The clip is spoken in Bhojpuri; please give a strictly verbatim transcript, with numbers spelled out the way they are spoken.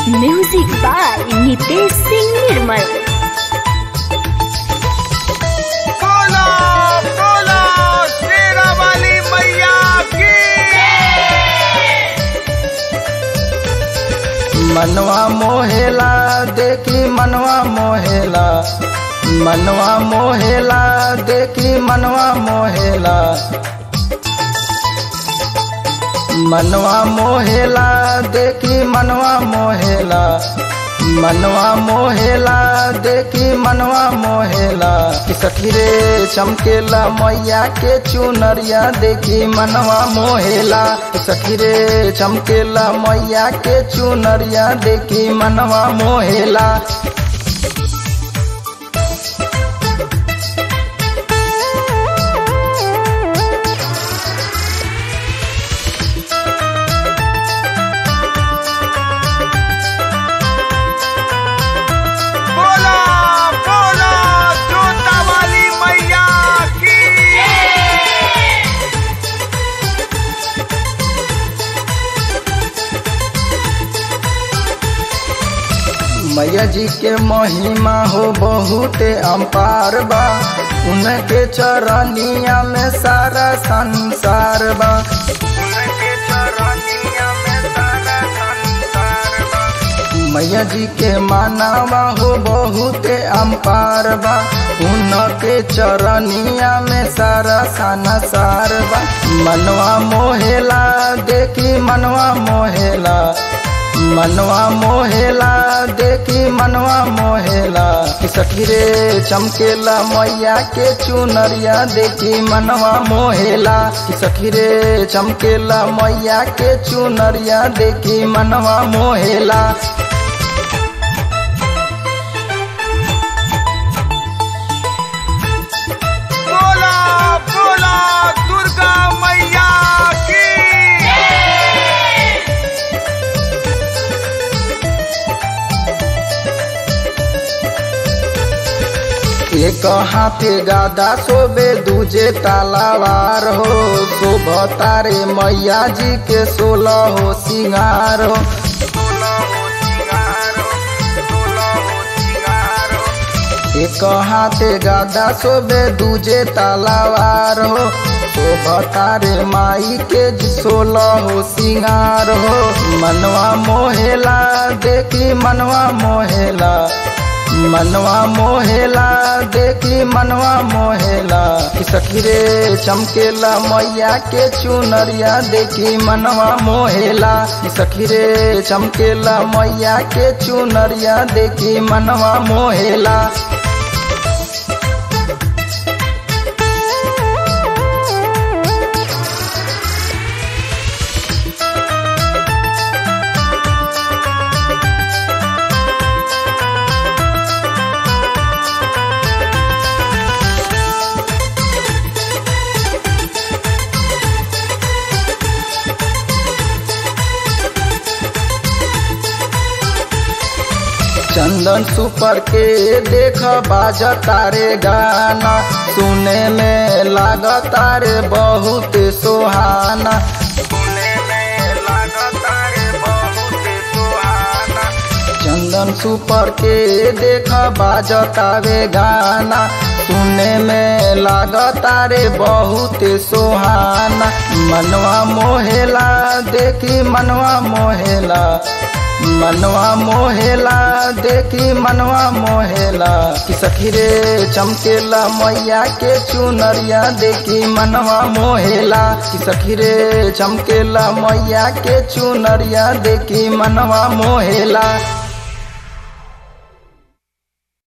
Music by Nitesh Singh Nirmal. बोलो बोलो शेरा वाली मैया की। मनवा मोहेला देखी मनवा मोहेला, मनवा मोहेला देखी मनवा मोहेला, मनवा मोहेला देखी मनवा मोहेला, मनवा मोहेला देखी मनवा मोहेला। कि सखी रे चमकेला मैया के चुनरिया देखी मनवा मोहेला, कि सखी रे चमकेला मैया के चुनरिया देखी मनवा मोहेला। बोलो बोलो जोता वाली मैया की। मैया जी के महिमा हो बहुते अम्पार बा, उनके चरनिया में सारा संसार बा, उनके चरनिया में सारा संसार बा। मैया जी के मानवा हो बहुते अम्पार बा, उनके चरनिया में सारा संसार बा। मनवा मोहेला देखी मनवा मोहेला, मनवा मोहेला देखी मनवा मोहेला। कि सखी रे चमकेला मैया के चुनरिया देखी मनवा मोहेला, कि सखी रे चमकेला मैया के चुनरिया देखी मनवा मोहेला। बोलो बोलो दुर्गा मैया की। एक हाथे गादा शोभे दूजे तालावार हो, शोभता रे मैया जी के सोलह हो सिंगार हो, एक हाथे गादा शोभे दूजे तालावार हो, शोभता रे माई के सोलह हो सिंगार हो। मनवा मोहेला देखी मनवा मोहेला, मनवा मोहेला देखी मनवा मोहेला। कि सखी रे चमकेला मैया के चुनरिया देखी मनवा मोहेला, कि सखी रे चमकेला मैया के चुनरिया देखी मनवा मोहेला। चंदन सुपर के देख बाजता रे गाना, सुने में लागता रे बहुत सुहाना, सुने में लागता रे बहुत सुहाना। चंदन सुपर के देख बाजता रे गाना, सुने में लागता रे बहुत सुहाना। मनवा मोहेला देखी मनवा मोहेला, मनवा मोहेला देखी मनवा मोहेला। कि सखी रे चमकेला मैया के चुनरिया देखी मनवा मोहेला, कि सखी रे चमकेला मैया के चुनरिया देखी मनवा मोहेला।